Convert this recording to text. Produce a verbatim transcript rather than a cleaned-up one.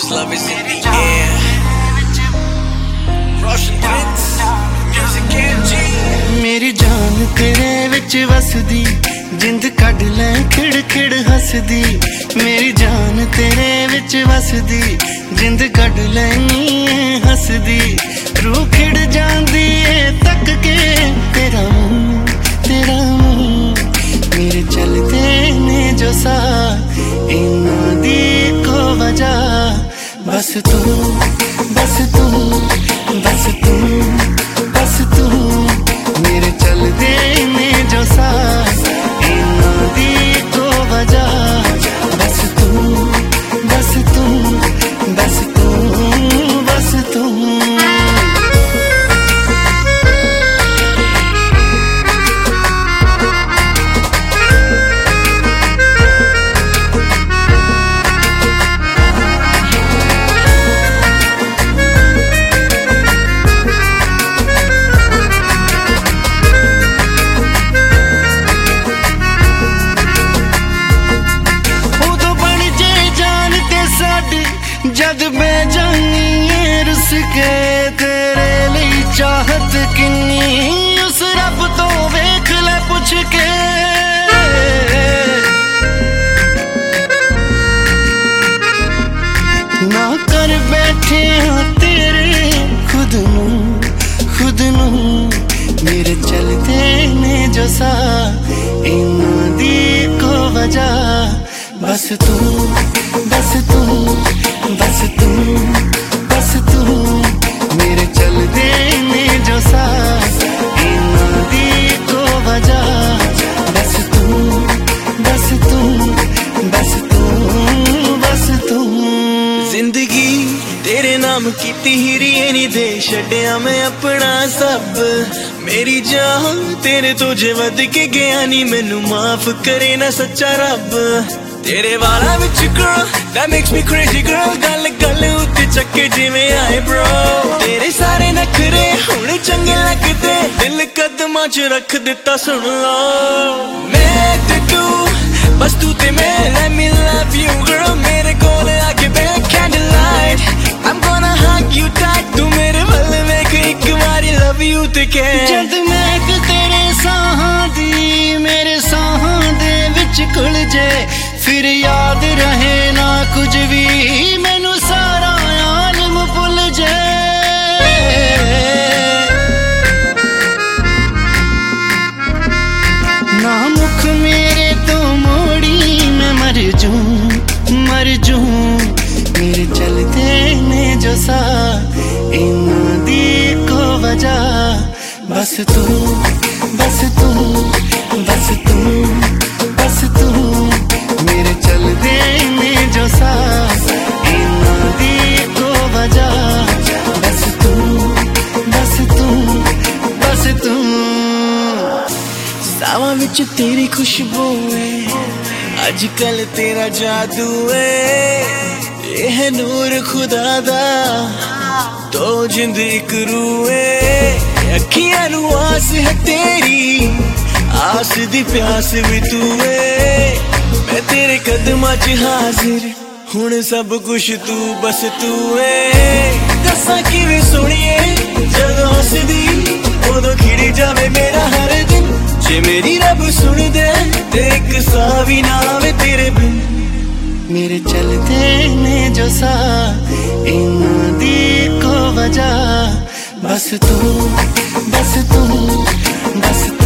love is in the air. Roshan Prince, music and G. मेरी जान तेरे विच वसदी, जिंद कढ लै खिड़ खिड़ हसदी। मेरी जान तेरे विच वसदी, जिंद कढ लैनी हसदी। रूह खिड़ जांदी है तक के तेरा मुंह, तेरा मुंह। मेरे चलते ने जो सा इन्हां दी को वजह, बस तू बस तू बस तू बस तू। मेरे चलते ने जो सा इन्हां दी को वजह, बस तू बस तू बस तू बस तू। जद बेजानी है रुस के तेरे लिए चाहत किन्नी, उस रब तो वेख ले पुछ के। ना कर बैठे हाँ तेरे खुद नू खुद नू। मेरे चलते ने जो सा इन्हां दी को वजह, बस तू बस तू बस तू बस तू। मेरे चलते ने जो सा इन्हां दी को वजह, बस तू बस तू बस तू बस तू। जिंदगी तेरे नाम कीती हीरी नी दे छड्डिया मैं अपना सब। मेरी जान तेरे तो जे वध के गया नी, मैनू माफ करे ना सच्चा रब। तेरे वाला विच girl that makes me crazy girl, गल गल उत्ते चक्के जिवें आए bro। तेरे सारे नखरे हुण चंगे लगदे, दिल कदमां च रख दिता सुन लो। मैं ते तू बस तू ते मैं, let me love you girl। मेरे कोल आके बैठ candlelight, I'm gonna hug you tight। तू मेरे वल वेख इक वारी love you ते कह। जद महक तेरे साहां दी मेरे साहां दे विच घुल जे, फिर याद रहे ना कुछ भी, मैनू सारा आलम भुल जाए। ना मुख मेरे तो मोड़ी मैं मर जूं मर जूं। मेरे चलते ने जो सा इन्हां दी को वजह, बस तू बस तू बस तू बस तू। मेरे चलते ने जो सा इन्हां दी को वजह, बस तू बस तू बस तू। सावां विच तेरी खुशबू है, अजकल तेरा जादू है। ये है नूर खुदा दा तो जिंद इक रूह है। अखियां नू आस है तेरी, आस दी प्यास भी तू है। मैं तेरे कदमां च हाजिर, हुण सब कुछ तू बस तू है। दसां किवें सोहणिए जदों हसदी, उदों खिड़ जावे मेरा हर दिन। जे मेरी रब सुन दे ते इक साह भी ना आवे तेरे बिन। मेरे चलते ने जो सा इन्हां दी को वजह, बस तू बस तू बस